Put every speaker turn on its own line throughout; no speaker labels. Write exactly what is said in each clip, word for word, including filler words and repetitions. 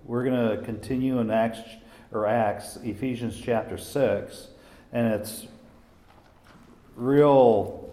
We're going to continue in Acts, or Acts, Ephesians chapter six, and it's real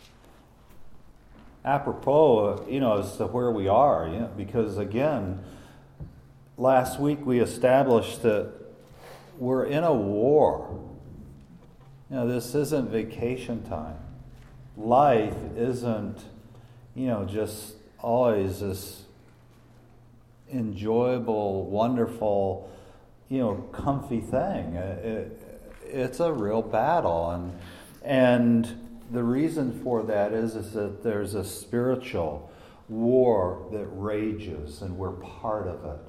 apropos, you know, as to where we are, you know, because again, last week we established that we're in a war. You know, this isn't vacation time. Life isn't, you know, just always this enjoyable, wonderful, you know, comfy thing. It, it's a real battle, and and the reason for that is is that there's a spiritual war that rages, and we're part of it.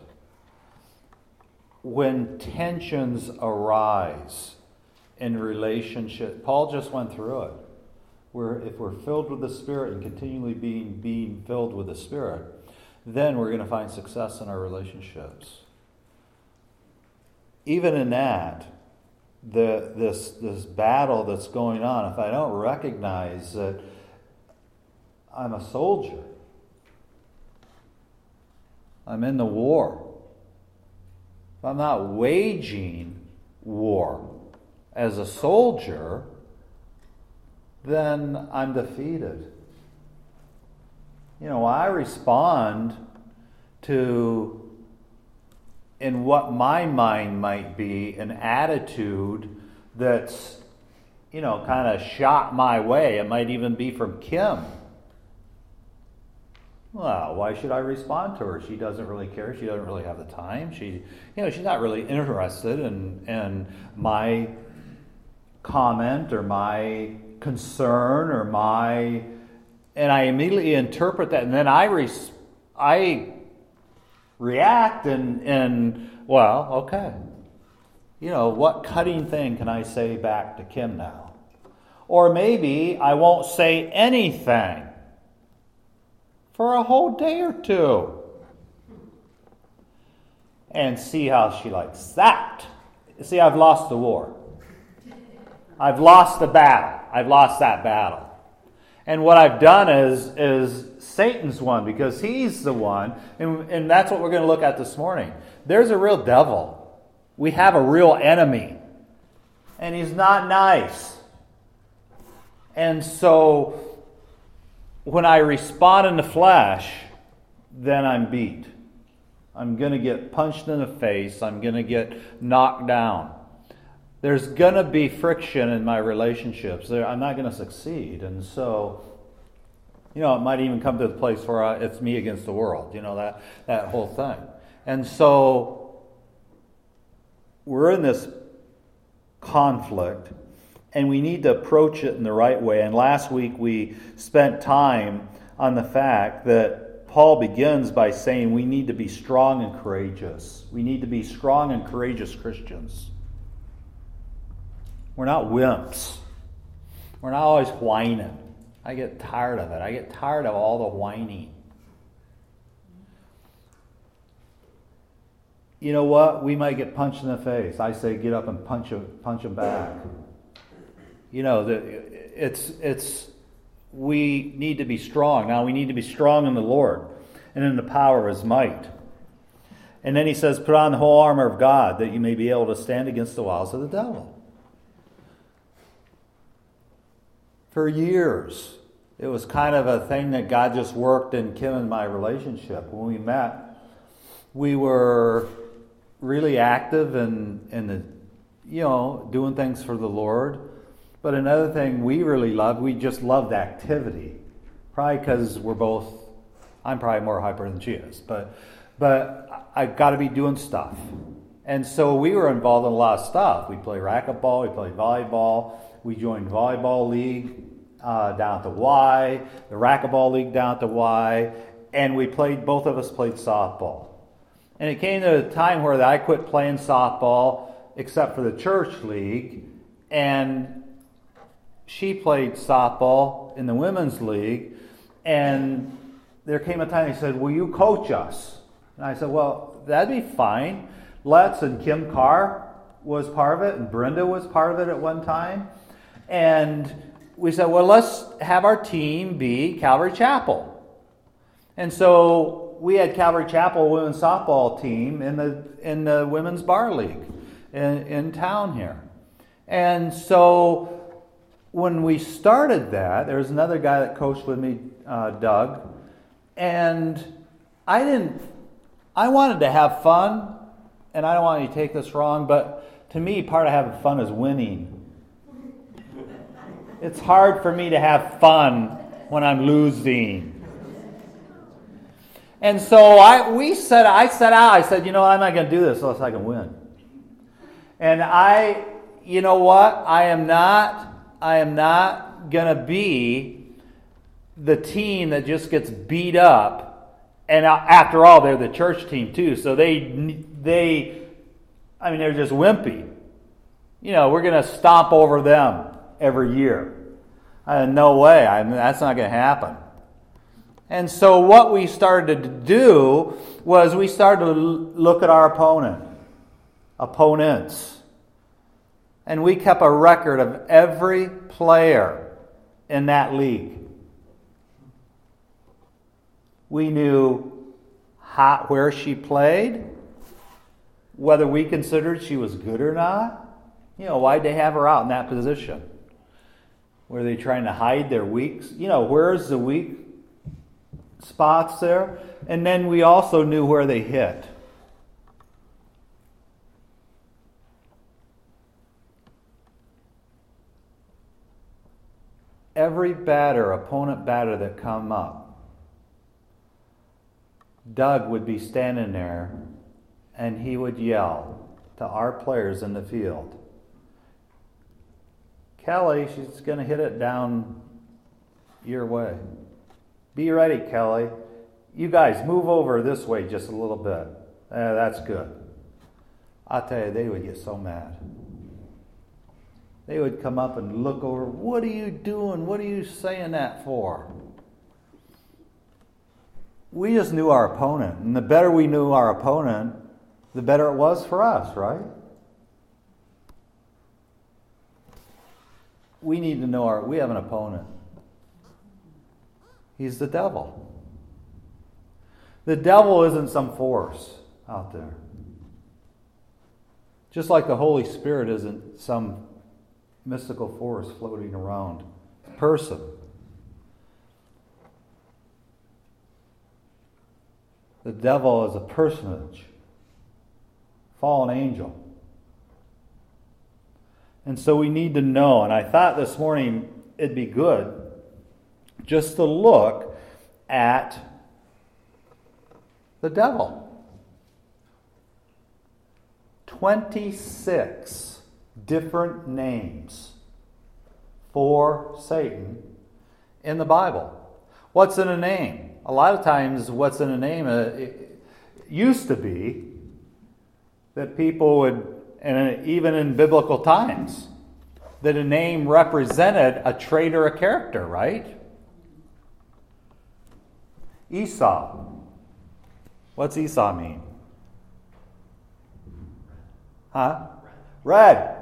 When tensions arise in relationship, Paul just went through it. We're, if we're filled with the Spirit and continually being being filled with the Spirit, then we're going to find success in our relationships. Even in that, the this this battle that's going on, if I don't recognize that I'm a soldier, I'm in the war. If I'm not waging war as a soldier, then I'm defeated. You know, I respond to, in what my mind might be, an attitude that's, you know, kind of shot my way. It might even be from Kim. Well, why should I respond to her? She doesn't really care. She doesn't really have the time. She, you know, she's not really interested in, in my comment or my concern or my, and I immediately interpret that, and then I res, I react and and well, okay, you know, what cutting thing can I say back to Kim now? Or maybe I won't say anything for a whole day or two, and see how she likes that. See, I've lost the war. I've lost the battle. I've lost that battle. And what I've done is, is Satan's won, because he's the one, and, and that's what we're going to look at this morning. There's a real devil. We have a real enemy. And he's not nice. And so, when I respond in the flesh, then I'm beat. I'm going to get punched in the face. I'm going to get knocked down. There's going to be friction in my relationships. I'm not going to succeed. And so, you know, it might even come to the place where I, it's me against the world, you know, that, that whole thing. And so, we're in this conflict, and we need to approach it in the right way. And last week we spent time on the fact that Paul begins by saying we need to be strong and courageous. We need to be strong and courageous Christians. We're not wimps. We're not always whining. I get tired of it. I get tired of all the whining. You know what? We might get punched in the face. I say get up and punch them, punch them back. You know, the, it's it's we need to be strong. Now we need to be strong in the Lord and in the power of His might. And then he says, put on the whole armor of God that you may be able to stand against the wiles of the devil. For years, it was kind of a thing that God just worked in Kim and my relationship. When we met, we were really active in, in the, you know, doing things for the Lord. But another thing we really loved, we just loved activity. Probably because we're both, I'm probably more hyper than she is. But, but I've got to be doing stuff. And so we were involved in a lot of stuff. We played racquetball, we played volleyball. We joined volleyball league uh, down at the Y, the racquetball league down at the Y, and we played. Both of us played softball. And it came to a time where I quit playing softball, except for the church league, and she played softball in the women's league. And there came a time he said, "Will you coach us?" And I said, "Well, that'd be fine." Let's and Kim Carr was part of it, and Brenda was part of it at one time. And we said, well, let's have our team be Calvary Chapel. And so so we had Calvary Chapel women's softball team in the in the women's bar league in, in town here. And so when we started that, there was another guy that coached with me, uh, Doug, and I didn't, I wanted to have fun, and I don't want you to take this wrong, but to me, part of having fun is winning. It's hard for me to have fun when I'm losing. And so I we set I set out, I said, you know, I'm not going to do this unless I can win. And I, you know what? I am not, I am not going to be the team that just gets beat up. And after all, they're the church team too. So they, they, I mean, they're just wimpy. You know, we're going to stomp over them every year. Uh, no way. I mean, that's not going to happen. And so what we started to do was we started to look at our opponent, opponents. And we kept a record of every player in that league. We knew how, where she played, whether we considered she was good or not. You know, why'd they have her out in that position? Were they trying to hide their weaks? You know, where's the weak spots there? And then we also knew where they hit. Every batter, opponent batter that come up, Doug would be standing there and he would yell to our players in the field, Kelly, she's going to hit it down your way. Be ready, Kelly. You guys, move over this way just a little bit. Eh, that's good. I'll tell you, they would get so mad. They would come up and look over, what are you doing? What are you saying that for? We just knew our opponent. And the better we knew our opponent, the better it was for us, right? We need to know our, we have an opponent. He's the devil. The devil isn't some force out there. Just like the Holy Spirit isn't some mystical force floating around. Person. The devil is a personage. Fallen angel. And so we need to know, and I thought this morning it'd be good just to look at the devil. twenty-six different names for Satan in the Bible. What's in a name? A lot of times what's in a name, uh, it used to be that people would, and even in biblical times, that a name represented a trait or a character, right? Esau. What's Esau mean? Huh? Red.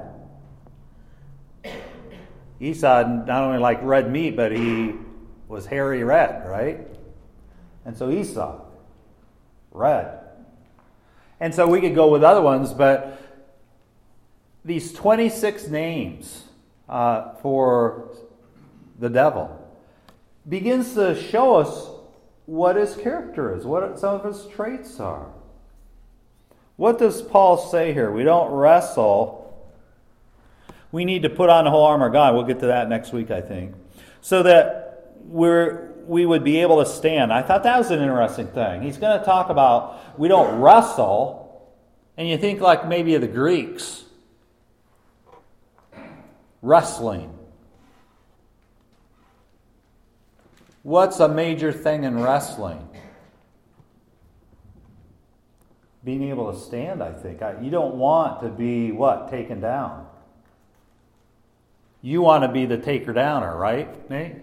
Esau not only liked red meat, but he was hairy red, right? And so Esau, red. And so we could go with other ones, but these twenty-six names uh, for the devil begins to show us what his character is, what some of his traits are. What does Paul say here? We don't wrestle. We need to put on the whole armor of God. We'll get to that next week, I think. So that we're we would be able to stand. I thought that was an interesting thing. He's going to talk about we don't wrestle, and you think like maybe of the Greeks. Wrestling. What's a major thing in wrestling? Being able to stand, I think. You don't want to be, what, taken down. You want to be the taker-downer, right, Nate?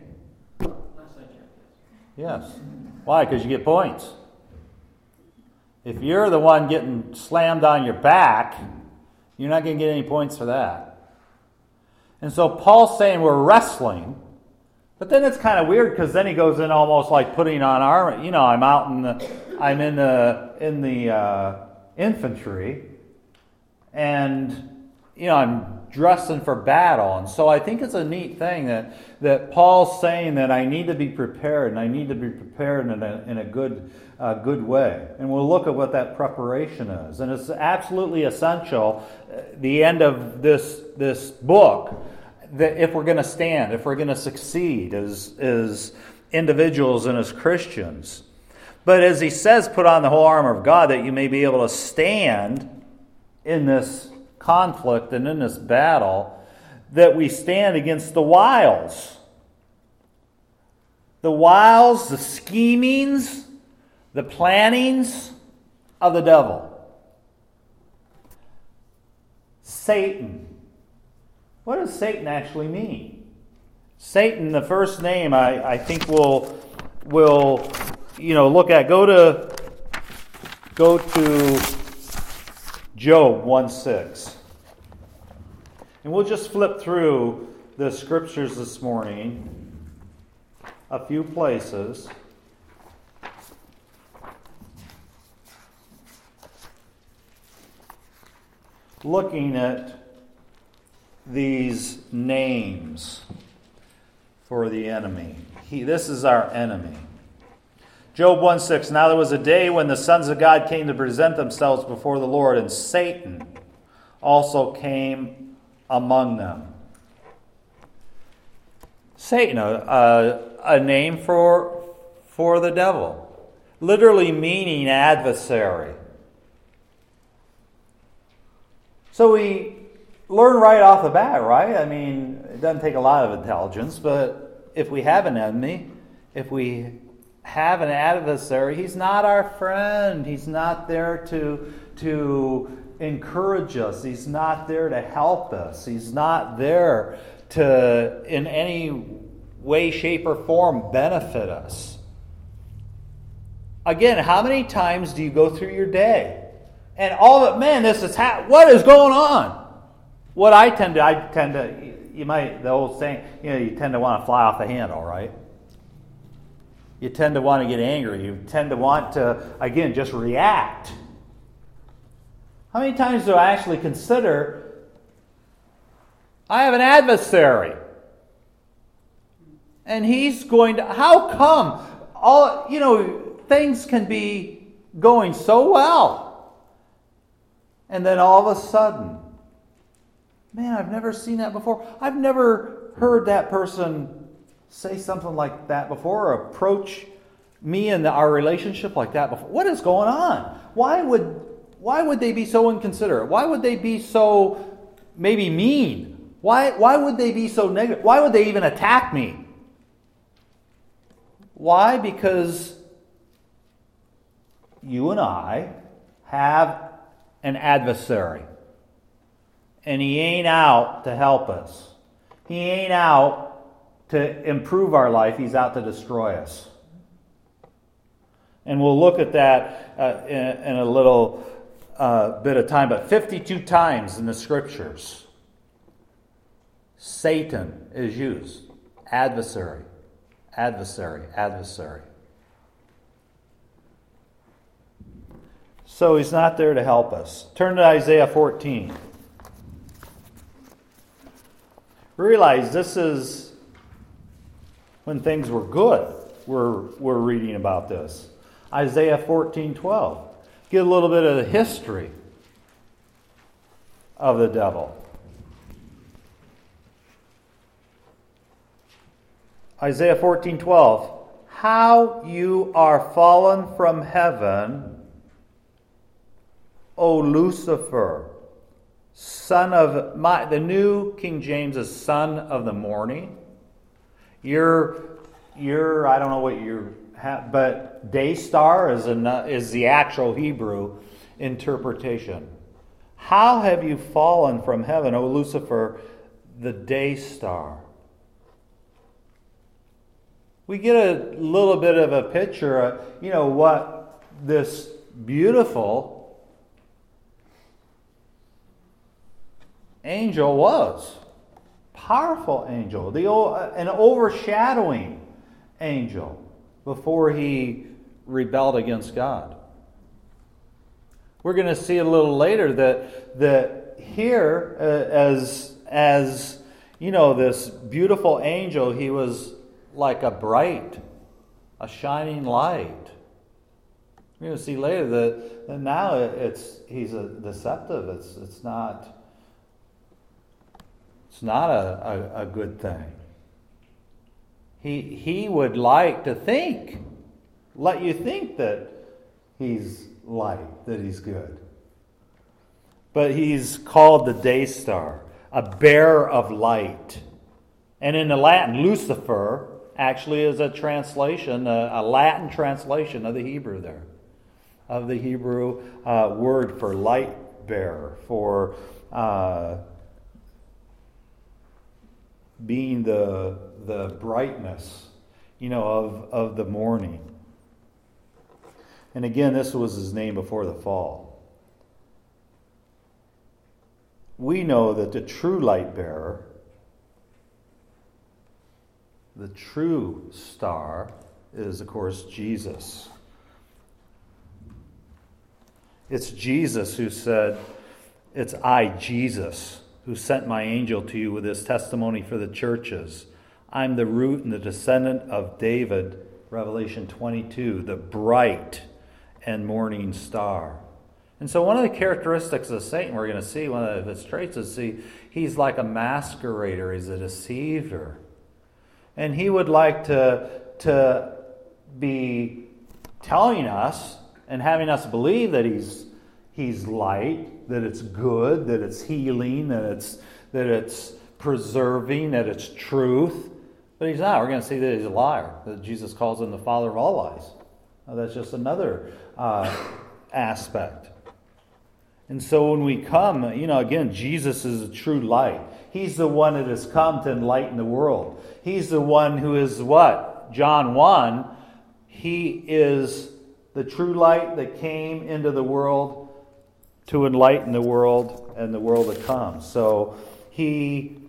Yes. Why? Because you get points. If you're the one getting slammed on your back, you're not going to get any points for that. And so Paul's saying we're wrestling, but then it's kind of weird because then he goes in almost like putting on armor. You know, I'm out in the I'm in the in the uh, infantry, and you know I'm dressing for battle. And so I think it's a neat thing that that Paul's saying that I need to be prepared, and I need to be prepared in a in a good uh, good way. And we'll look at what that preparation is, and it's absolutely essential. Uh, the end of this this book, that if we're going to stand, if we're going to succeed as as individuals and as Christians. But as he says, put on the whole armor of God that you may be able to stand in this conflict and in this battle, that we stand against the wiles. The wiles, the schemings, the plannings of the devil. Satan. What does Satan actually mean? Satan, the first name I, I think we'll, we'll you know, look at. Go to go to Job one six. And we'll just flip through the scriptures this morning, a few places. Looking at these names for the enemy. He, this is our enemy. Job one six, now there was a day when the sons of God came to present themselves before the Lord, and Satan also came among them. Satan, a, a, a name for, for the devil, literally meaning adversary. So we learn right off the bat, right? I mean, it doesn't take a lot of intelligence, but if we have an enemy, if we have an adversary, he's not our friend. He's not there to, to encourage us. He's not there to help us. He's not there to, in any way, shape, or form, benefit us. Again, how many times do you go through your day? And all of it, man, this is ha- what is going on? What I tend to, I tend to, you might, the old saying, you know, you tend to want to fly off the handle, right? You tend to want to get angry. You tend to want to, again, just react. How many times do I actually consider, I have an adversary, and he's going to, how come all, you know, things can be going so well, and then all of a sudden, man, I've never seen that before. I've never heard that person say something like that before, or approach me and our relationship like that before. What is going on? Why would why would they be so inconsiderate? Why would they be so maybe mean? Why why would they be so negative? Why would they even attack me? Why? Because you and I have an adversary. And he ain't out to help us. He ain't out to improve our life. He's out to destroy us. And we'll look at that uh, in, in a little uh, bit of time. But fifty-two times in the scriptures, Satan is used. Adversary, adversary, adversary. So he's not there to help us. Turn to Isaiah fourteen. Realize this is when things were good. We're, we're reading about this. Isaiah fourteen twelve. Get a little bit of the history of the devil. Isaiah fourteen twelve. How you are fallen from heaven, O Lucifer, son of my, the New King James is son of the morning. You're, you're, I don't know what you're, but day star is, an, is the actual Hebrew interpretation. How have you fallen from heaven, O Lucifer, the day star? We get a little bit of a picture of, you know, what this beautiful angel was. Powerful angel. The, an overshadowing angel before he rebelled against God. We're going to see a little later that that here, uh, as as you know, this beautiful angel, he was like a bright, a shining light. We're going to see later that, that now it's he's a deceptive. It's it's not it's not a, a, a good thing. He he would like to think, let you think that he's light, that he's good. But he's called the day star, a bearer of light. And in the Latin, Lucifer actually is a translation, a, a Latin translation of the Hebrew there, of the Hebrew uh, word for light bearer, for uh, being the the brightness, you know, of, of the morning. And again, this was his name before the fall. We know that the true light bearer, the true star, is, of course, Jesus. It's Jesus who said, "It's I, Jesus, who sent my angel to you with this testimony for the churches. I'm the root and the descendant of David," Revelation twenty-two, the bright and morning star. And so one of the characteristics of Satan, we're going to see, one of his traits is see, he's like a masquerader, he's a deceiver. And he would like to, to be telling us and having us believe that he's he's light, that it's good, that it's healing, that it's that it's preserving, that it's truth. But he's not. We're going to see that he's a liar, that Jesus calls him the father of all lies. Now, that's just another uh, aspect. And so when we come, you know, again, Jesus is a true light. He's the one that has come to enlighten the world. He's the one who is what? John one, he is the true light that came into the world to enlighten the world and the world to come. So he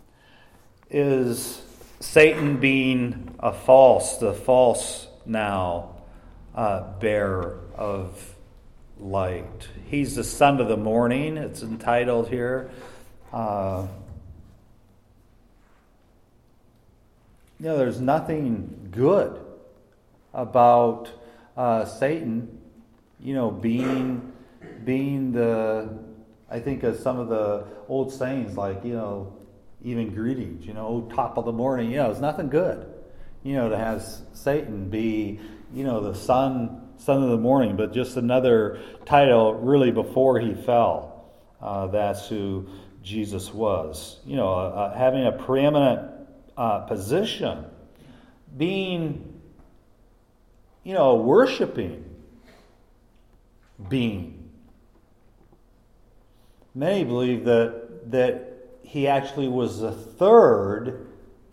is Satan being a false, the false now uh, bearer of light. He's the son of the morning, it's entitled here. Uh, you know, there's nothing good about uh, Satan, you know, being being the, I think of some of the old sayings like, you know, even greetings, you know, oh, top of the morning, you know, it's nothing good, you know, to have Satan be, you know, the son son of the morning, but just another title really before he fell. Uh, that's who Jesus was. You know, uh, having a preeminent uh, position, being, you know, a worshiping being. Many believe that that he actually was the third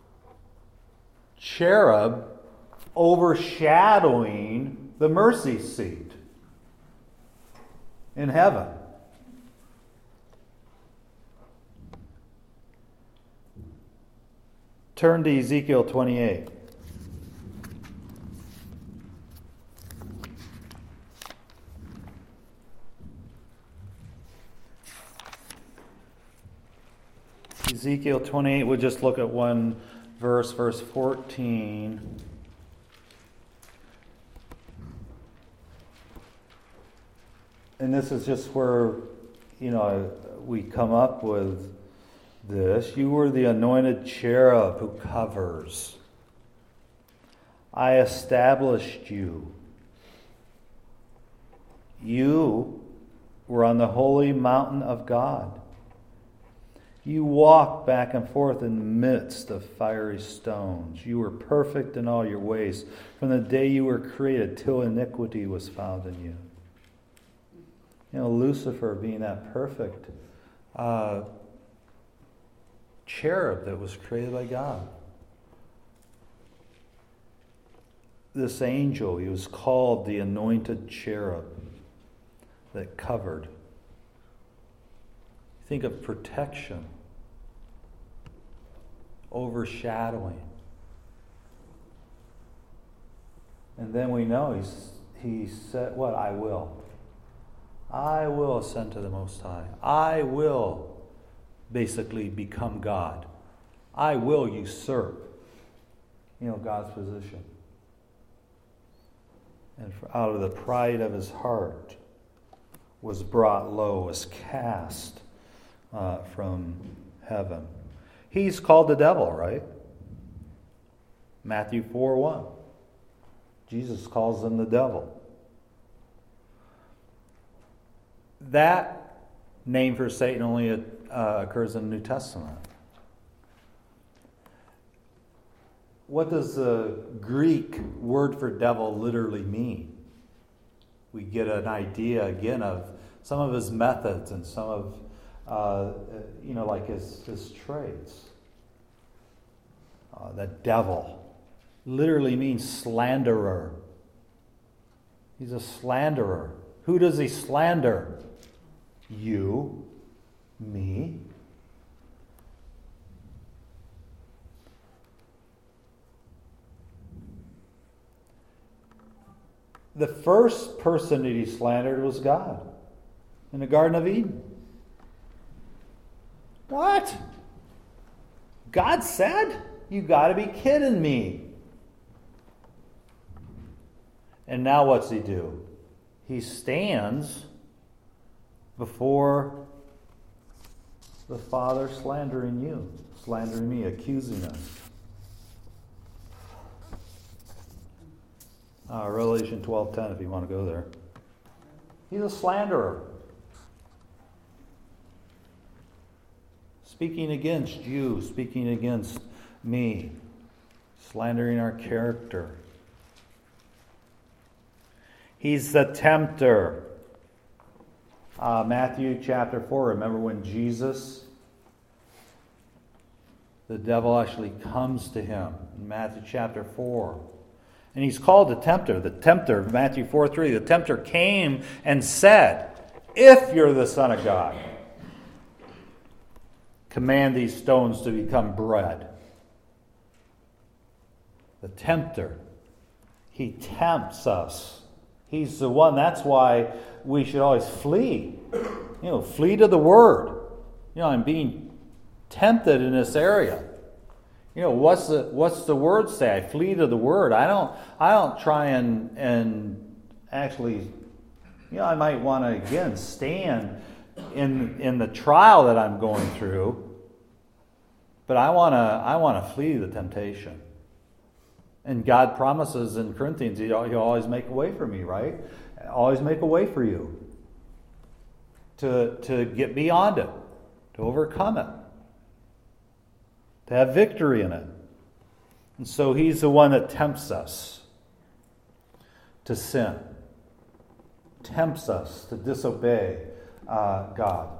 cherub overshadowing the mercy seat in heaven. Turn to Ezekiel twenty-eight. Ezekiel twenty-eight, we'll just look at one verse, verse fourteen. And this is just where, you know, we come up with this. You were the anointed cherub who covers. I established you. You were on the holy mountain of God. You walked back and forth in the midst of fiery stones. You were perfect in all your ways from the day you were created till iniquity was found in you. You know, Lucifer being that perfect uh, cherub that was created by God. This angel, he was called the anointed cherub that covered. Think of protection, overshadowing. And then we know he's he said, what? I will. I will ascend to the Most High. I will basically become God. I will usurp, you know, God's position. And for, out of the pride of his heart was brought low, was cast uh, from heaven. He's called the devil, right? Matthew four one. Jesus calls him the devil. That name for Satan only uh, occurs in the New Testament. What does the Greek word for devil literally mean? We get an idea again of some of his methods and some of, uh, you know, like his, his traits. Uh, the devil literally means slanderer. He's a slanderer. Who does he slander? You, me. The first person that he slandered was God in the Garden of Eden. What? God said? You got to be kidding me. And now what's he do? He stands before the Father slandering you, slandering me, accusing us. Uh, Revelation twelve ten, if you want to go there. He's a slanderer. Speaking against you, speaking against me, slandering our character. He's the tempter. Uh, Matthew chapter four, remember when Jesus, the devil actually comes to him in Matthew chapter four. And he's called the tempter. The tempter, Matthew four three, the tempter came and said, if you're the Son of God, command these stones to become bread. The tempter, he tempts us. He's the one, that's why we should always flee. You know, flee to the Word. You know, I'm being tempted in this area. You know, what's the what's the Word say? I flee to the Word. I don't I don't try and and actually, you know, I might want to again stand in in the trial that I'm going through, but I wanna I want to flee the temptation. And God promises in Corinthians, He'll, he'll always make a way for me, right? Always make a way for you to, to get beyond it, to overcome it, to have victory in it. And so He's the one that tempts us to sin, tempts us to disobey uh, God.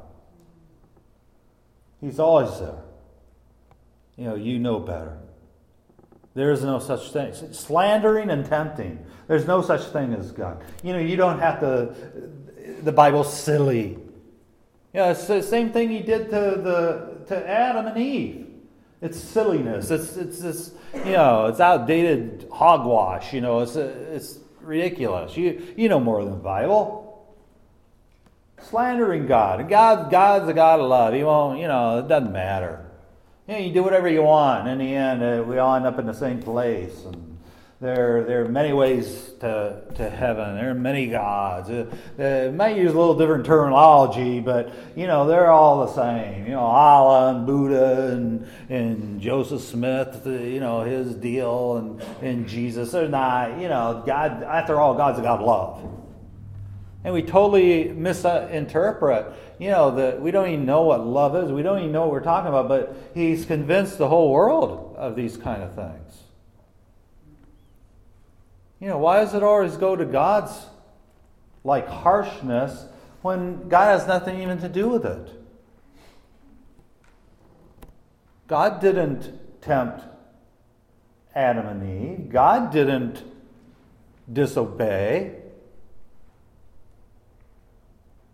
He's always there. You know, you know better. There is no such thing. Slandering and tempting. There's no such thing as God. You know, you don't have to, the Bible's silly. You know, it's the same thing He did to the to Adam and Eve. It's silliness. It's it's this, you know, it's outdated hogwash. You know, it's it's ridiculous. You you know more than the Bible. Slandering God. God God's a God of love. He won't, you know, it doesn't matter. You know, you do whatever you want. In the end, uh, we all end up in the same place. And there, there are many ways to, to heaven. There are many gods. Uh, they might use a little different terminology, but, you know, they're all the same. You know, Allah and Buddha and, and Joseph Smith, you know, his deal, and, and Jesus. They're not, you know, God, after all, God's a God of love. And we totally misinterpret, you know, that we don't even know what love is. We don't even know what we're talking about, but He's convinced the whole world of these kind of things. You know, why does it always go to God's, like, harshness when God has nothing even to do with it? God didn't tempt Adam and Eve. God didn't disobey.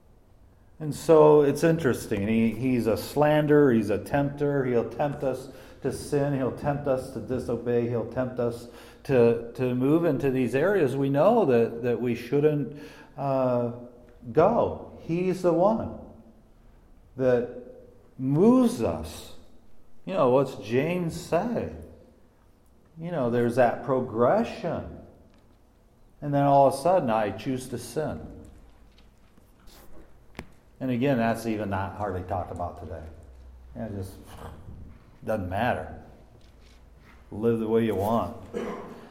And so it's interesting. He, he's a slanderer. He's a tempter. He'll tempt us to sin. He'll tempt us to disobey. He'll tempt us to, to move into these areas we know that, that we shouldn't uh, go. He's the one that moves us. You know, what's James say? You know, there's that progression. And then all of a sudden, I choose to sin. And again, that's even not hardly talked about today. Yeah, it just doesn't matter. Live the way you want. A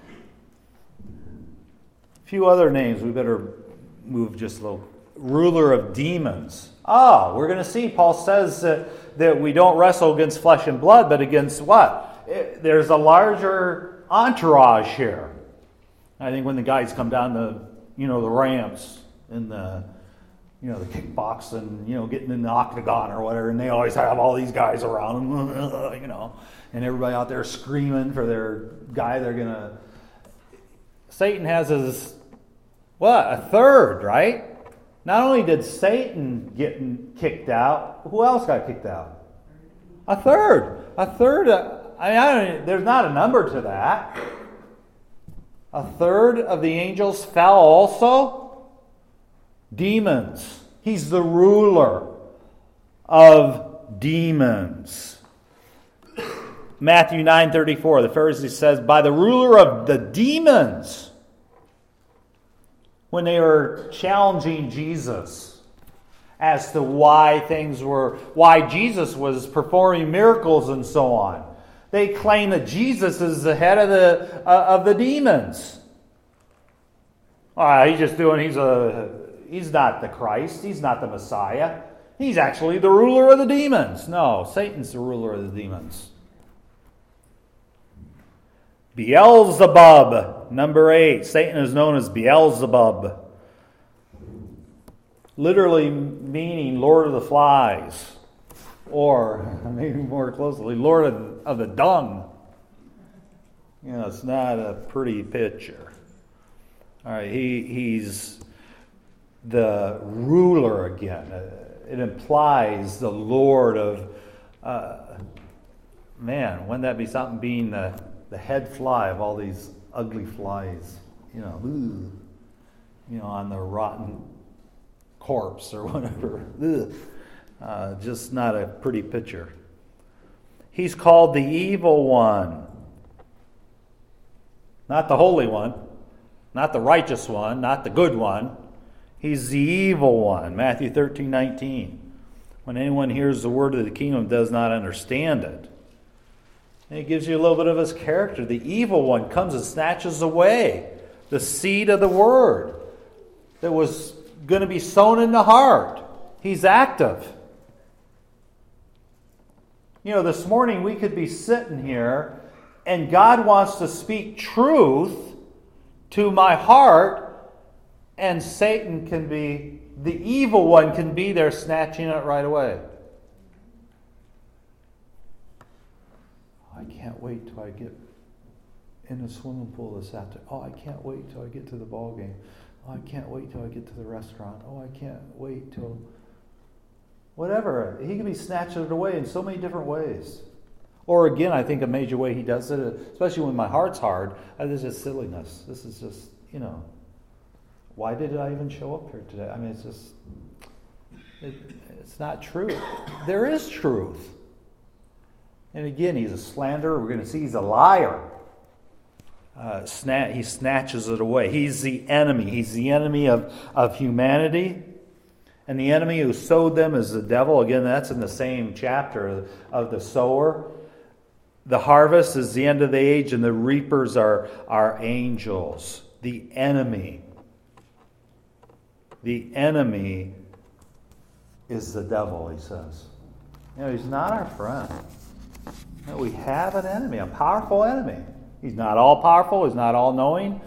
few other names. We better move just a little. Ruler of demons. Ah, we're going to see. Paul says that, that we don't wrestle against flesh and blood, but against what? It, there's a larger entourage here. I think when the guys come down the, you know, the ramps in the, you know, the kickboxing, you know, getting in the octagon or whatever, and they always have all these guys around them, you know, and everybody out there screaming for their guy they're going to... Satan has his, what, a third, right? Not only did Satan get kicked out, who else got kicked out? A third. A third. Uh, I mean, I don't, there's not a number to that. A third of the angels fell also. Demons. He's the ruler of demons. Matthew nine thirty-four, the Pharisee says, by the ruler of the demons. When they were challenging Jesus as to why things were, why Jesus was performing miracles and so on. They claim that Jesus is the head of the uh, of the demons. Uh, he's just doing, he's a, he's not the Christ, he's not the Messiah. He's actually the ruler of the demons. No, Satan's the ruler of the demons. Beelzebub, number eight. Satan is known as Beelzebub. Literally meaning Lord of the Flies. Or, maybe more closely, Lord of, of the Dung. You know, it's not a pretty picture. All right, he, he's the ruler again. It implies the Lord of... Uh, man, wouldn't that be something being the... the head fly of all these ugly flies, you know, ooh, you know, on the rotten corpse or whatever. Uh, just not a pretty picture. He's called the evil one. Not the holy one, not the righteous one, not the good one. He's the evil one. Matthew thirteen nineteen. When anyone hears the word of the kingdom and does not understand it. And it gives you a little bit of his character. The evil one comes and snatches away the seed of the word that was going to be sown in the heart. He's active. You know, this morning we could be sitting here and God wants to speak truth to my heart, and Satan can be, the evil one can be there snatching it right away. I can't wait till I get in the swimming pool this afternoon. Oh, I can't wait till I get to the ball game. Oh, I can't wait till I get to the restaurant. Oh, I can't wait till... Whatever. He can be snatching it away in so many different ways. Or again, I think a major way he does it, especially when my heart's hard, this is just silliness. This is just, you know, why did I even show up here today? I mean, it's just, it, it's not true. There is truth. And again, he's a slanderer. We're going to see he's a liar. Uh, sna- he snatches it away. He's the enemy. He's the enemy of, of humanity. And the enemy who sowed them is the devil. Again, that's in the same chapter of the sower. The harvest is the end of the age, and the reapers are, are angels. The enemy. The enemy is the devil, he says. You know, he's not our friend. No, we have an enemy, a powerful enemy. He's not all powerful. He's not all knowing.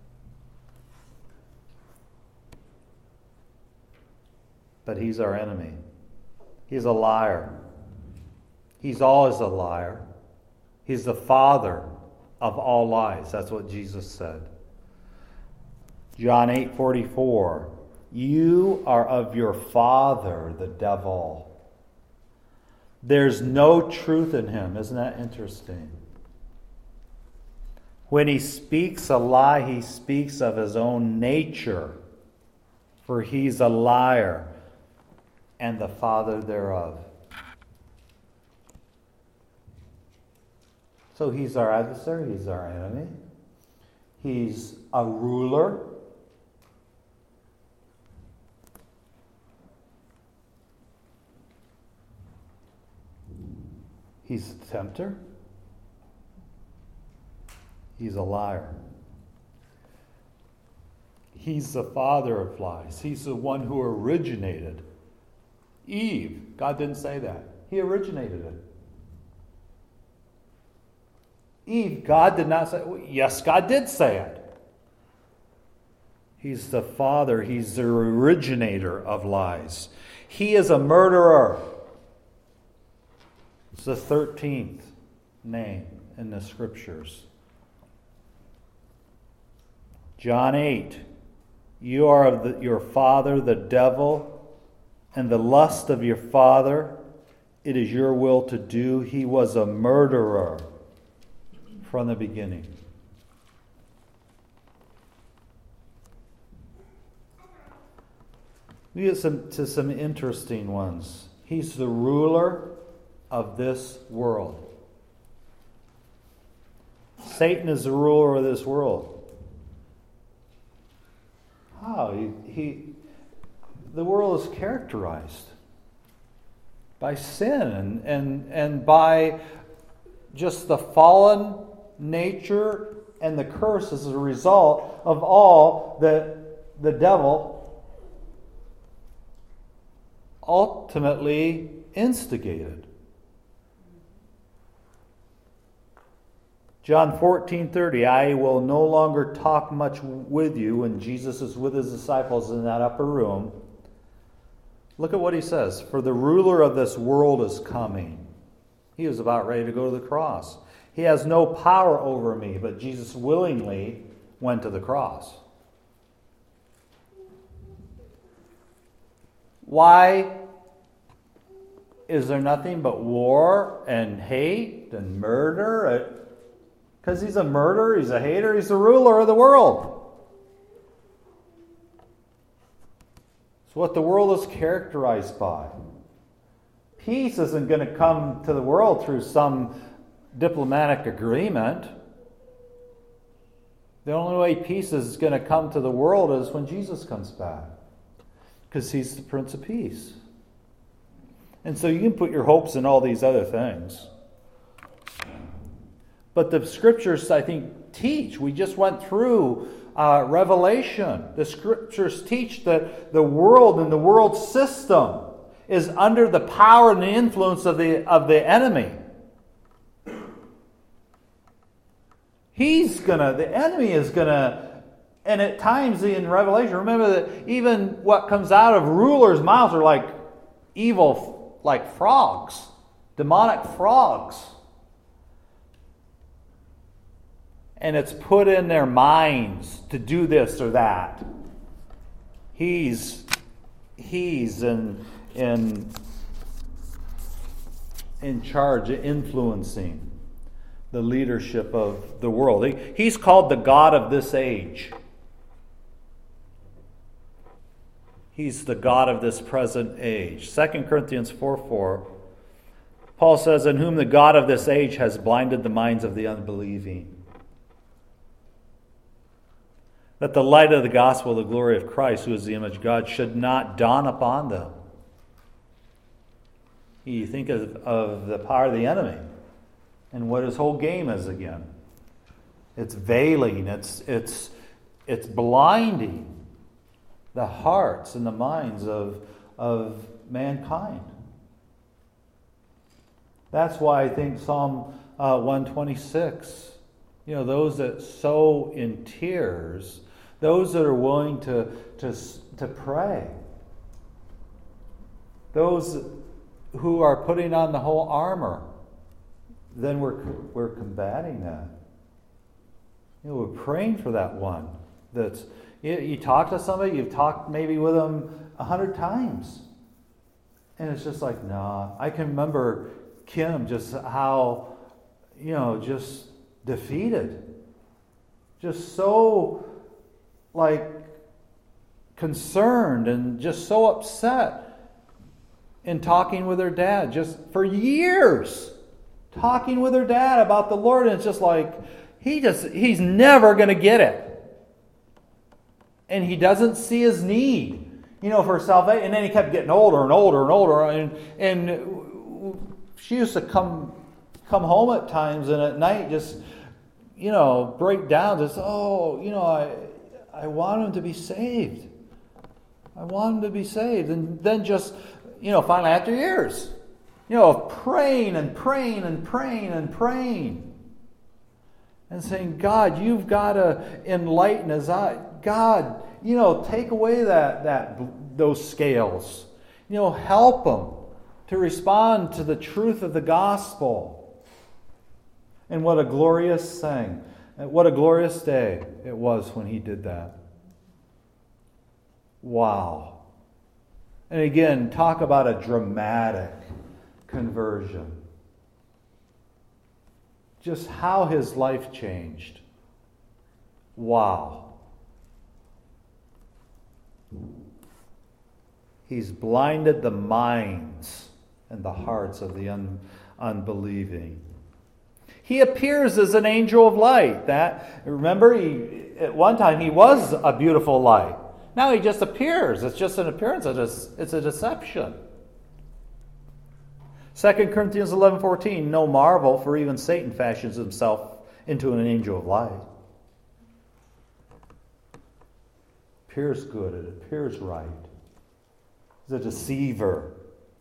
But he's our enemy. He's a liar. He's always a liar. He's the father of all lies. That's what Jesus said. John eight forty-four. You are of your father, the devil, There's no truth in him. Isn't that interesting? When he speaks a lie, he speaks of his own nature, for he's a liar and the father thereof. So he's our adversary, he's our enemy. He's a ruler. He's a tempter. He's a liar. He's the father of lies. He's the one who originated Eve. God didn't say that. He originated it. Eve, God did not say, yes, God did say it. He's the father. He's the originator of lies. He is a murderer. It's the thirteenth name in the scriptures. John eight, you are of the, your father, the devil, and the lust of your father, it is your will to do. He was a murderer from the beginning. We get some, to some interesting ones. He's the ruler of this world. Satan is the ruler of this world. How? He, he, the world is characterized by sin and, and, and by just the fallen nature and the curse as a result of all that the devil ultimately instigated. John fourteen thirty, I will no longer talk much with you, when Jesus is with his disciples in that upper room. Look at what he says. For the ruler of this world is coming. He was about ready to go to the cross. He has no power over me, but Jesus willingly went to the cross. Why is there nothing but war and hate and murder? Because he's a murderer, he's a hater, he's the ruler of the world. It's what the world is characterized by. Peace isn't going to come to the world through some diplomatic agreement. The only way peace is going to come to the world is when Jesus comes back. Because he's the Prince of Peace. And so you can put your hopes in all these other things. But the scriptures, I think, teach. We just went through uh, Revelation. The scriptures teach that the world and the world system is under the power and the influence of the of the enemy. He's gonna, the enemy is gonna, and at times in Revelation, remember that even what comes out of rulers' mouths are like evil, like frogs, demonic frogs. And it's put in their minds to do this or that. He's he's in in in charge, influencing the leadership of the world. He, he's called the God of this age. He's the God of this present age. Second Corinthians four four, Paul says, in whom the God of this age has blinded the minds of the unbelieving, that the light of the gospel, the glory of Christ, who is the image of God, should not dawn upon them. You think of, of the power of the enemy and what his whole game is again. It's veiling, it's it's it's blinding the hearts and the minds of, of mankind. That's why I think Psalm uh, one twenty-six, you know, those that sow in tears, those that are willing to, to, to pray, those who are putting on the whole armor, then we're we're combating that. You know, we're praying for that one. That's you, you talk to somebody, you've talked maybe with them a hundred times, And it's just like, nah. I can remember Kim, just how, you know, just defeated. Just so, like, concerned and just so upset in talking with her dad. Just for years, talking with her dad about the Lord. And it's just like, he just, he's never going to get it. And he doesn't see his need. You know, for salvation. And then he kept getting older and older and older. And and she used to come come home at times and at night just, you know, break down. Just, oh, you know, I I want him to be saved. I want him to be saved. And then just, you know, finally after years, you know, praying and praying and praying and praying. And saying, God, you've got to enlighten his eye. God, you know, take away that that those scales. You know, help them to respond to the truth of the gospel. And what a glorious thing. What a glorious day it was when he did that. Wow. And again, talk about a dramatic conversion. Just how his life changed. Wow. He's blinded the minds and the hearts of the un- unbelieving. He appears as an angel of light. That, remember, he, at one time he was a beautiful light. Now he just appears. It's just an appearance. It's a, it's a deception. Second Corinthians eleven fourteen, no marvel, for even Satan fashions himself into an angel of light. Appears good, it appears right. He's a deceiver.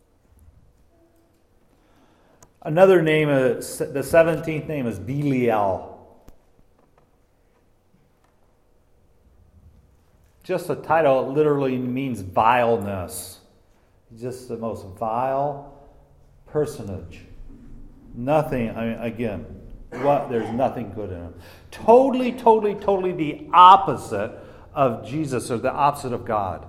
Another name, is, the seventeenth name is Belial. Just the title literally means vileness. He's just the most vile personage. Nothing, I mean, again, what? There's nothing good in him. Totally, totally, totally the opposite of Jesus, or the opposite of God.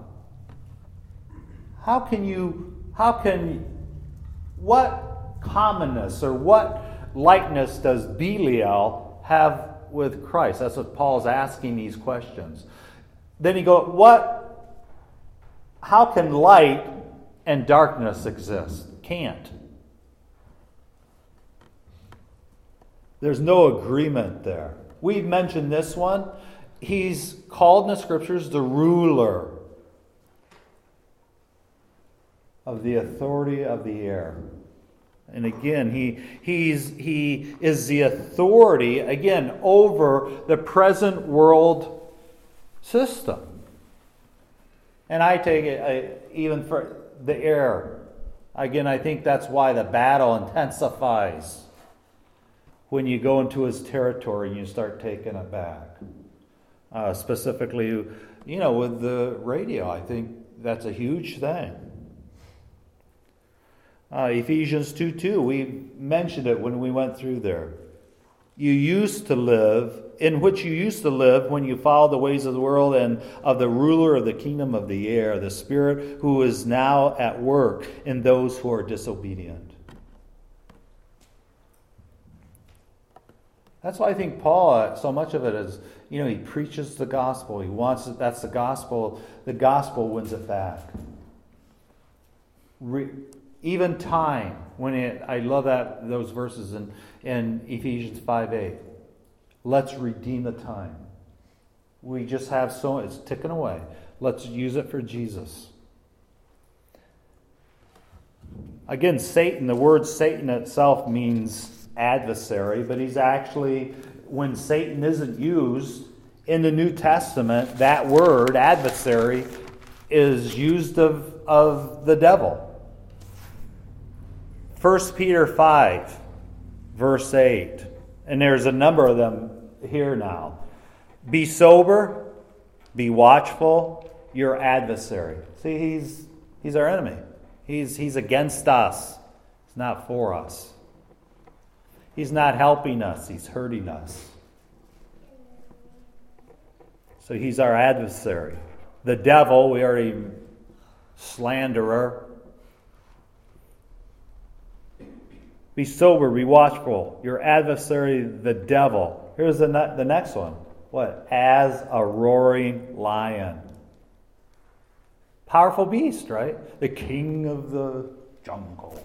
How can you, how can, what commonness or what likeness does Belial have with Christ? That's what Paul's asking these questions. Then he goes, what, how can light and darkness exist? Can't. There's no agreement there. We've mentioned this one. He's called in the scriptures the ruler of the authority of the air. And again, he he's he is the authority, again, over the present world system. And I take it, I, even for the air, again, I think that's why the battle intensifies when you go into his territory and you start taking it back. Uh, specifically, you know, with the radio, I think that's a huge thing. Uh, Ephesians two two, we mentioned it when we went through there. You used to live, in which you used to live when you followed the ways of the world and of the ruler of the kingdom of the air, the spirit who is now at work in those who are disobedient. That's why I think Paul, uh, so much of it is, you know, he preaches the gospel. He wants it, that's the gospel. The gospel wins it back. Re, even time, when it, I love that those verses in, in Ephesians five eight. Let's redeem the time. We just have so, it's ticking away. Let's use it for Jesus. Again, Satan, the word Satan itself means adversary, but he's actually, when Satan isn't used in the New Testament, that word, adversary, is used of, of the devil. First Peter five, verse eight, and there's a number of them here now. Be sober, be watchful, your adversary. See, he's he's our enemy. He's he's against us. He's not for us. He's not helping us. He's hurting us. So he's our adversary. The devil, we already, slanderer, Be sober, be watchful. Your adversary, the devil. Here's the, ne- the next one. What? As a roaring lion. Powerful beast, right? The king of the jungle.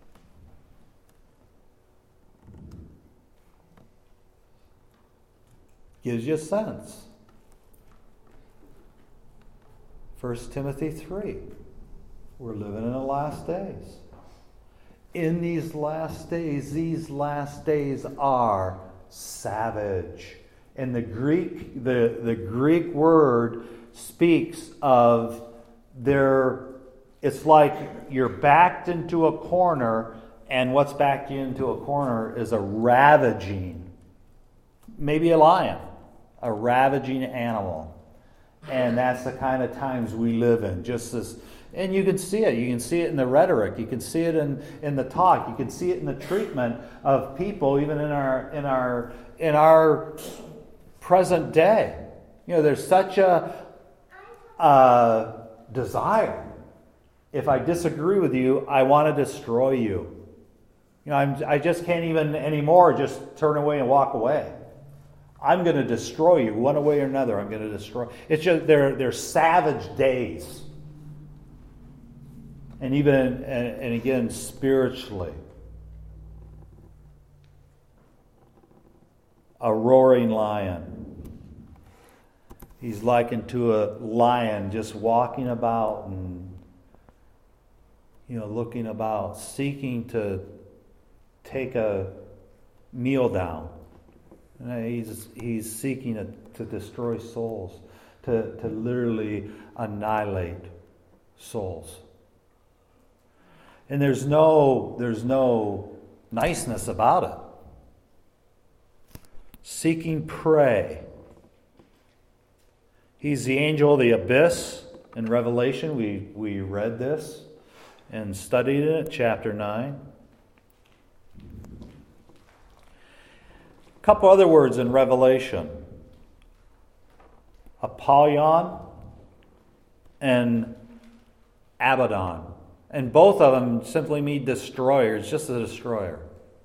Gives you a sense. First Timothy three. We're living in the last days. In these last days, these last days are savage. And the Greek, the, the Greek word speaks of their, it's like you're backed into a corner, and what's backed you into a corner is a ravaging, maybe a lion, a ravaging animal. And that's the kind of times we live in. Just as, and you can see it. You can see it in the rhetoric. You can see it in, in the talk. You can see it in the treatment of people, even in our in our in our present day. You know, there's such a, a desire. If I disagree with you, I want to destroy you. You know, I'm, I just can't even anymore just turn away and walk away. I'm going to destroy you one way or another. I'm going to destroy. It's just they're they're savage days, and even and, and again spiritually, a roaring lion. He's likened to a lion just walking about and you know looking about, seeking to take a meal down. He's, he's seeking to, to destroy souls, to, to literally annihilate souls. And there's no, there's no niceness about it. Seeking prey. He's the angel of the abyss in Revelation. We, we read this and studied it, chapter nine. A couple other words in Revelation. Apollyon and Abaddon. And both of them simply mean destroyer. It's just a destroyer.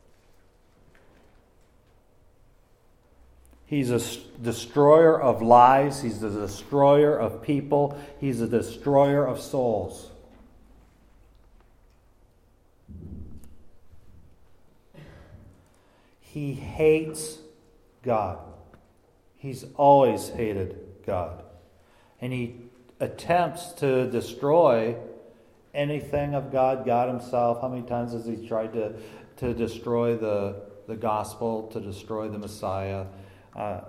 He's a destroyer of lives. He's a destroyer of people. He's a destroyer of souls. He hates God. He's always hated God. And he attempts to destroy anything of God, God himself. How many times has he tried to, to destroy the, the gospel, to destroy the Messiah? Uh,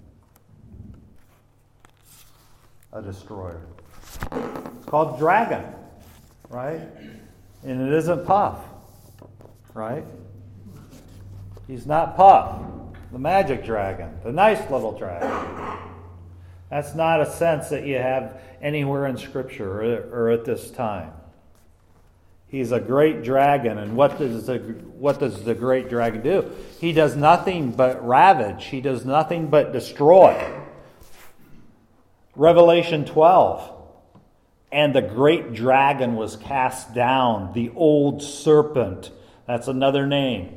a destroyer. It's called dragon, right? And it isn't Puff, right? He's not Puff, the magic dragon, the nice little dragon. That's not a sense that you have anywhere in Scripture or, or at this time. He's a great dragon, and what does the what does the great dragon do? He does nothing but ravage. He does nothing but destroy. Revelation twelve. And the great dragon was cast down, the old serpent. That's another name.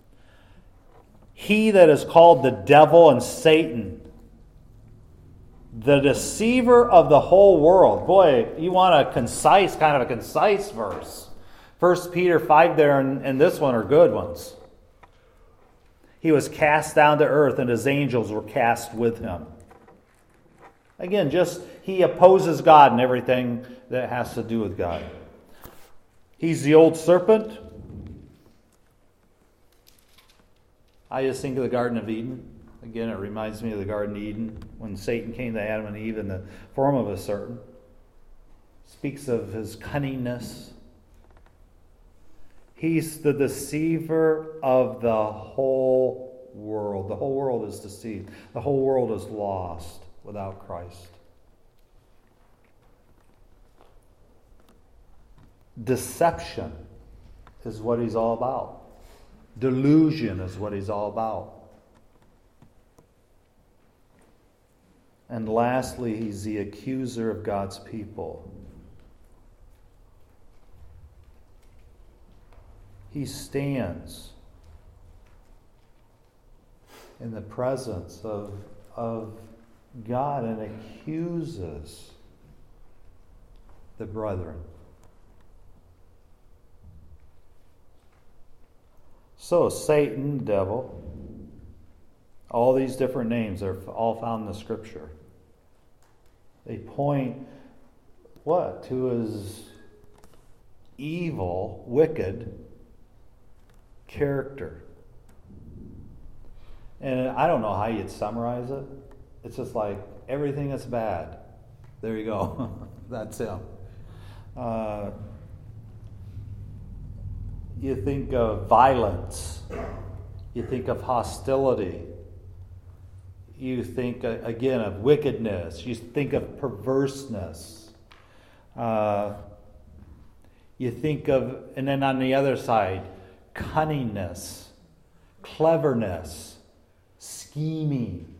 He that is called the devil and Satan, the deceiver of the whole world. Boy, you want a concise, kind of a concise verse. First Peter five there and, and this one are good ones. He was cast down to earth, and his angels were cast with him. Again, just he opposes God and everything that has to do with God. He's the old serpent. I just think of the Garden of Eden. Again, it reminds me of the Garden of Eden when Satan came to Adam and Eve in the form of a serpent. Speaks of his cunningness. He's the deceiver of the whole world. The whole world is deceived. The whole world is lost without Christ. Deception is what he's all about. Delusion is what he's all about. And lastly, he's the accuser of God's people. He stands in the presence of, of God and accuses the brethren. So Satan, devil, all these different names are all found in the Scripture. They point, what? To his evil, wicked character. And I don't know how you'd summarize it. It's just like everything that's bad. There you go. That's him. Uh, you think of violence. You think of hostility. You think, uh, again, of wickedness. You think of perverseness. Uh, you think of, and then on the other side, cunningness, cleverness, scheming,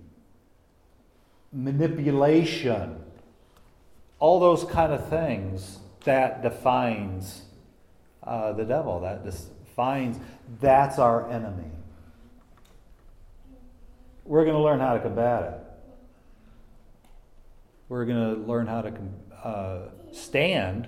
manipulation. All those kind of things that defines uh, the devil. That defines, that's our enemy. We're going to learn how to combat it. We're going to learn how to uh, stand.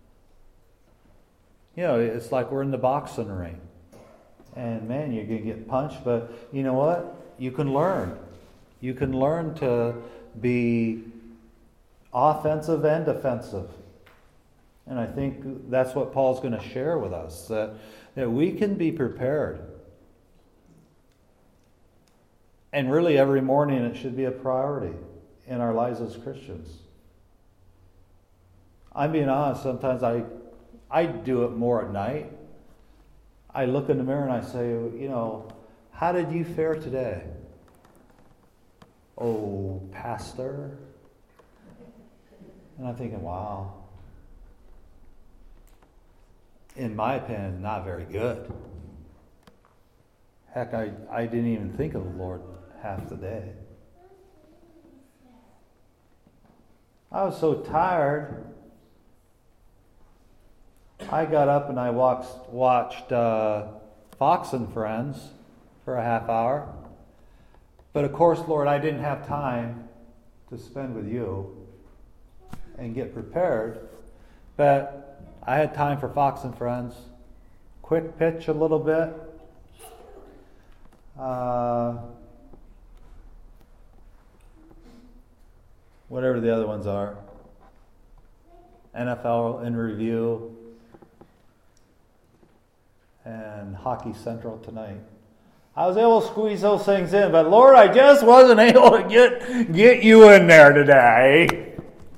You know, it's like we're in the boxing ring. And man, you're going to get punched, but you know what? You can learn. You can learn to be offensive and defensive. And I think that's what Paul's going to share with us, that, that we can be prepared. And really every morning it should be a priority in our lives as Christians. I'm being honest, sometimes I I do it more at night. I look in the mirror and I say, you know, how did you fare today? Oh, Pastor. And I'm thinking, wow. In my opinion, not very good. Heck, I, I didn't even think of the Lord half the day. I was so tired. I got up and I watched, watched uh, Fox and Friends for a half hour. But of course, Lord, I didn't have time to spend with you and get prepared. But I had time for Fox and Friends. Quick pitch a little bit. Uh, whatever the other ones are. N F L in Review. And Hockey Central tonight. I was able to squeeze those things in, but Lord, I just wasn't able to get, get you in there today.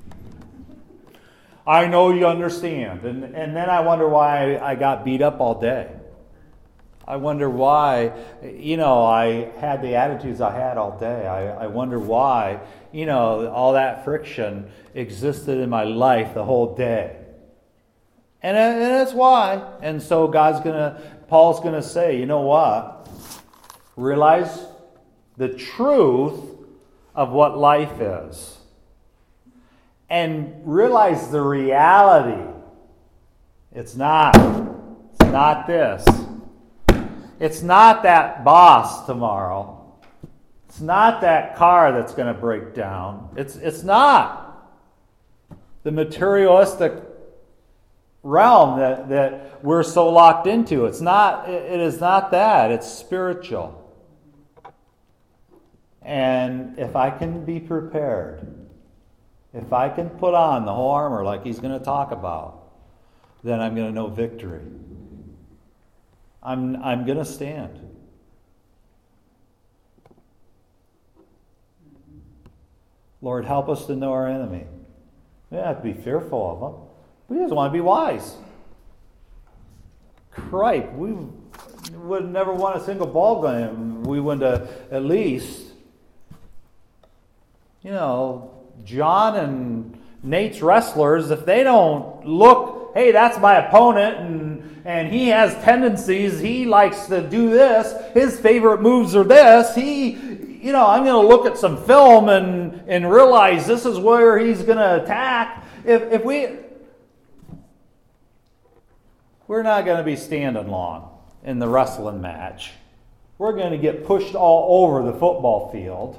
I know you understand. And, and then I wonder why I got beat up all day. I wonder why, you know, I had the attitudes I had all day. I, I wonder why, you know, all that friction existed in my life the whole day. And, and that's why. And so God's going to, Paul's going to say, you know what? Realize the truth of what life is. And realize the reality. It's not. It's not this. It's not that boss tomorrow. It's not that car that's going to break down. It's, it's not the materialistic realm that, that we're so locked into. It's not, it is not that. It's spiritual. And if I can be prepared, if I can put on the whole armor like he's going to talk about, then I'm going to know victory. I'm I'm going to stand. Lord, help us to know our enemy. We don't have to be fearful of him. We just want to be wise. Cripe, we would never won a single ball game. We wouldn't have at least, you know, John and Nate's wrestlers, if they don't look, hey, that's my opponent, and, and he has tendencies, he likes to do this, his favorite moves are this, he, you know, I'm going to look at some film and, and realize this is where he's going to attack. If, if we... We're not going to be standing long in the wrestling match. we're going to get pushed all over the football field.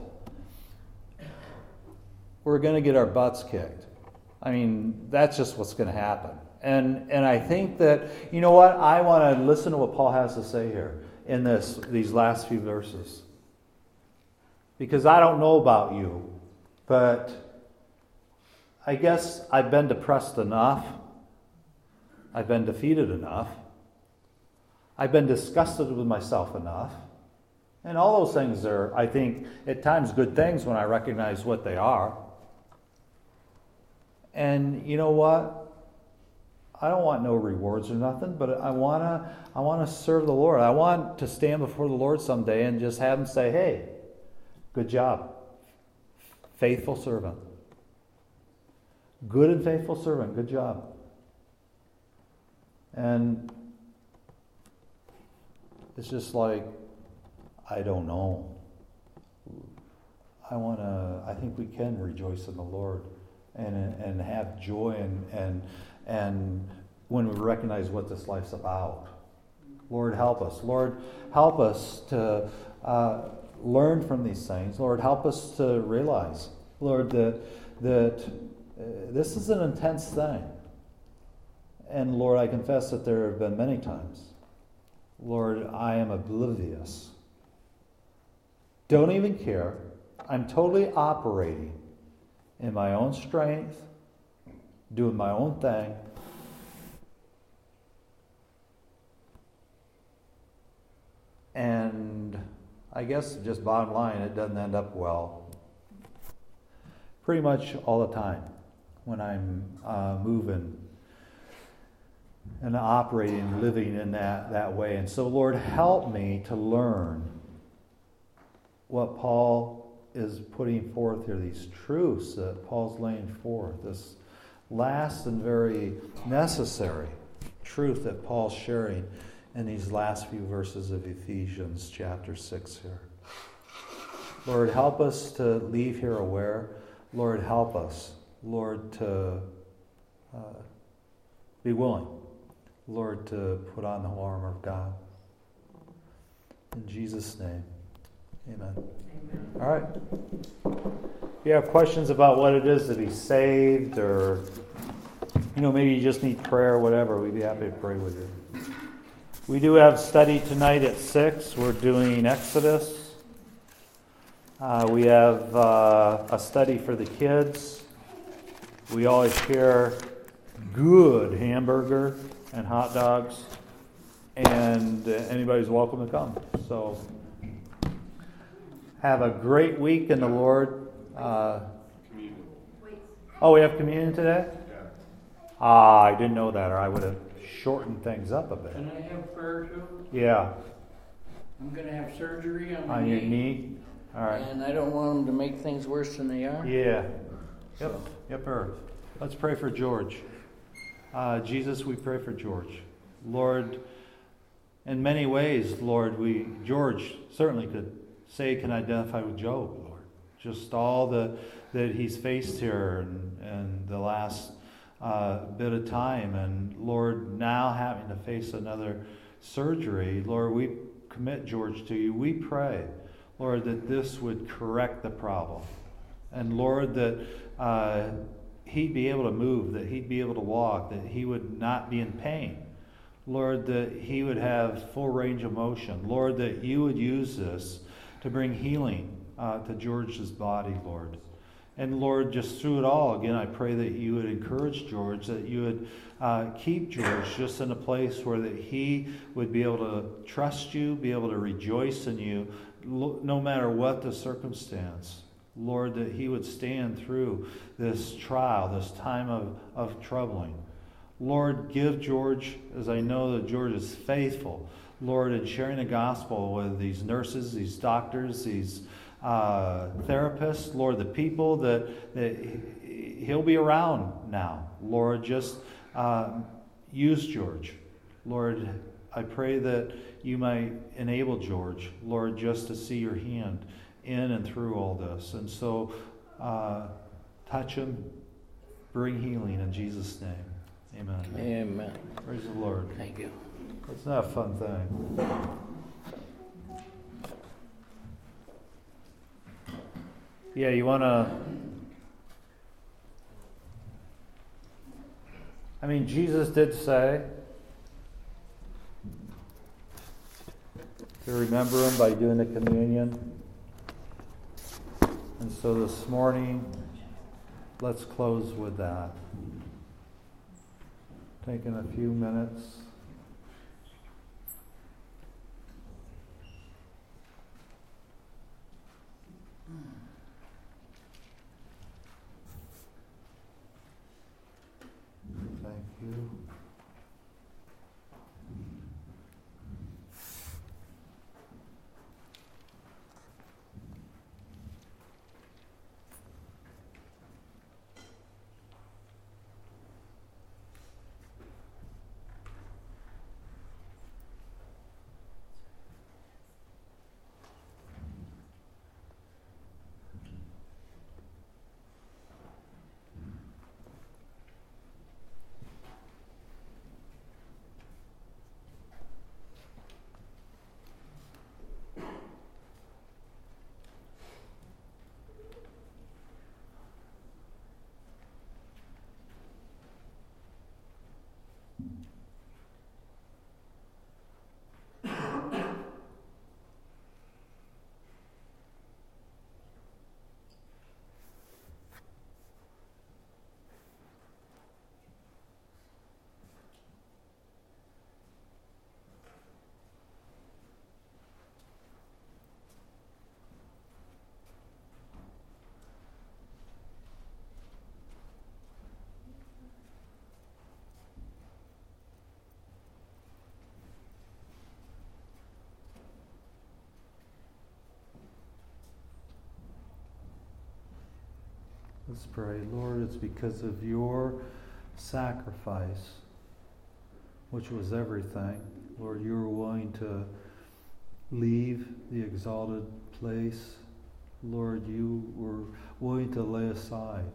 We're going to get our butts kicked. I mean, that's just what's going to happen. And and I think that, you know what? I want to listen to what Paul has to say here in this these last few verses. Because I don't know about you, but I guess I've been depressed enough. I've been defeated enough. I've been disgusted with myself enough. And all those things are, I think, at times good things when I recognize what they are. And you know what? I don't want no rewards or nothing, but I want to I want to serve the Lord. I want to stand before the Lord someday and just have him say, hey, good job. Faithful servant. Good and faithful servant. Good job. And it's just like, I don't know. I want to, I think we can rejoice in the Lord and and have joy and and and when we recognize what this life's about. Lord, help us. Lord, help us to uh, learn from these things. Lord, help us to realize, Lord, that that uh, this is an intense thing. And Lord, I confess that there have been many times, Lord, I am oblivious. Don't even care. I'm totally operating in my own strength, doing my own thing. And I guess just bottom line, it doesn't end up well. Pretty much all the time when I'm uh, moving and operating, living in that, that way. And so, Lord, help me to learn what Paul is putting forth here, these truths that Paul's laying forth, this last and very necessary truth that Paul's sharing in these last few verses of Ephesians chapter six here. Lord, help us to leave here aware. Lord, help us, Lord, to uh, be willing, Lord, to put on the whole armor of God. In Jesus' name, amen. Amen. All right. If you have questions about what it is to be saved, or, you know, maybe you just need prayer or whatever, we'd be happy to pray with you. We do have study tonight at six. We're doing Exodus. Uh, we have uh, a study for the kids. We always share good hamburger and hot dogs, and uh, anybody's welcome to come. So have a great week in the Lord. Uh, oh, we have communion today? Ah, I didn't know that, or I would have shortened things up a bit.
Can I have prayer too?
Yeah.
I'm going to have surgery on my
On
knee.
your knee? All right.
And I don't want them to make things worse than they are.
Yeah. Yep.
So.
Yep, Earth. Let's pray for George. Uh, Jesus, we pray for George. Lord, in many ways, Lord, we George certainly could say can identify with Job, Lord. Just all the that he's faced here and, and the last uh, bit of time. And Lord, now having to face another surgery, Lord, we commit George to you. We pray, Lord, that this would correct the problem. And Lord, that uh, he'd be able to move, that he'd be able to walk, that he would not be in pain. Lord, that he would have full range of motion. Lord, that you would use this to bring healing uh, to George's body, Lord. And Lord, just through it all, again, I pray that you would encourage George, that you would uh, keep George just in a place where that he would be able to trust you, be able to rejoice in you, no matter what the circumstance. Lord, that he would stand through this trial, this time of, of troubling. Lord, give George, as I know that George is faithful, Lord, in sharing the gospel with these nurses, these doctors, these uh, therapists, Lord, the people that, that he'll be around now. Lord, just uh, use George. Lord, I pray that you might enable George, Lord, just to see your hand in and through all this. And so uh, touch him, bring healing in Jesus' name. Amen.
Amen.
Praise the Lord.
Thank you.
It's not a fun thing. Yeah, you want to... I mean, Jesus did say to remember him by doing the communion. And so this morning, let's close with that. Taking a few minutes. Thank you. Let's pray. Lord, it's because of your sacrifice, which was everything. Lord, you were willing to leave the exalted place. Lord, you were willing to lay aside.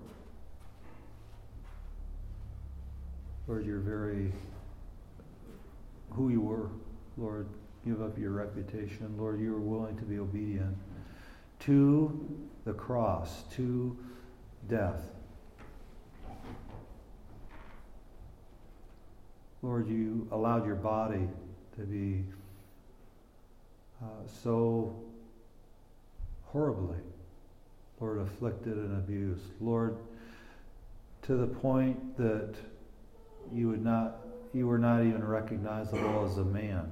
Lord, you're very who you were. Lord, give up your reputation. Lord, you were willing to be obedient to the cross, to death. Lord, you allowed your body to be uh, so horribly, Lord, afflicted and abused. Lord, to the point that you would not, you were not even recognizable as a man.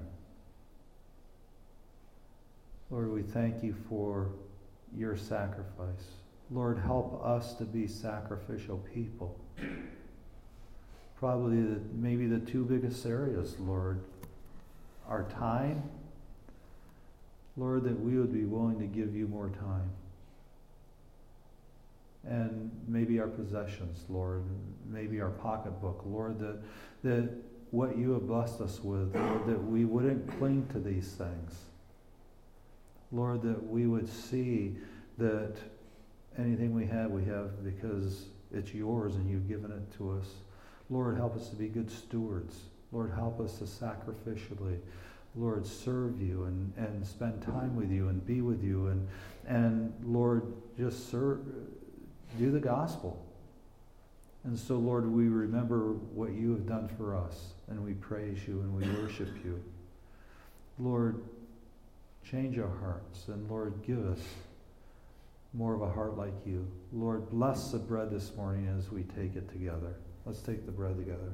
Lord, we thank you for your sacrifice. Lord, help us to be sacrificial people. Probably the, maybe the two biggest areas, Lord, our time. Lord, that we would be willing to give you more time. And maybe our possessions, Lord, maybe our pocketbook, Lord, that, that what you have blessed us with, Lord, that we wouldn't cling to these things. Lord, that we would see that anything we have, we have because it's yours and you've given it to us. Lord, help us to be good stewards. Lord, help us to sacrificially, Lord, serve you and, and spend time with you and be with you. And, and Lord, just serve, do the gospel. And so, Lord, we remember what you have done for us, and we praise you and we worship you. Lord, change our hearts, and Lord, give us more of a heart like you. Lord, bless the bread this morning as we take it together. Let's take the bread together.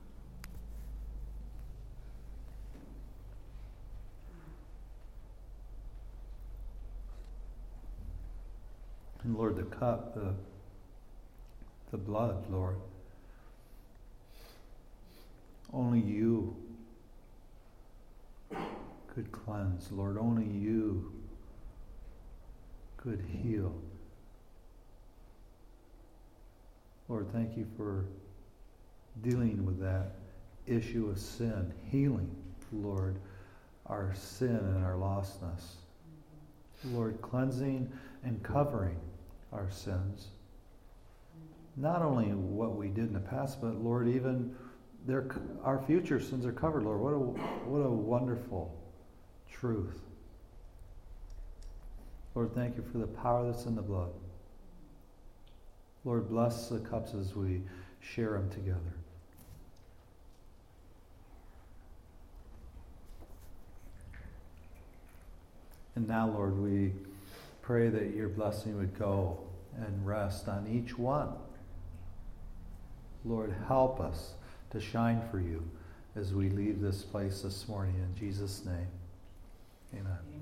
And Lord, the cup, the, the blood, Lord. Only you could cleanse, Lord. Only you could heal. Lord, thank you for dealing with that issue of sin, healing, Lord, our sin and our lostness. Lord, cleansing and covering our sins. Not only what we did in the past, but Lord, even their, our future sins are covered, Lord. What a, what a wonderful truth. Lord, thank you for the power that's in the blood. Lord, bless the cups as we share them together. And now, Lord, we pray that your blessing would go and rest on each one. Lord, help us to shine for you as we leave this place this morning. In Jesus' name, amen.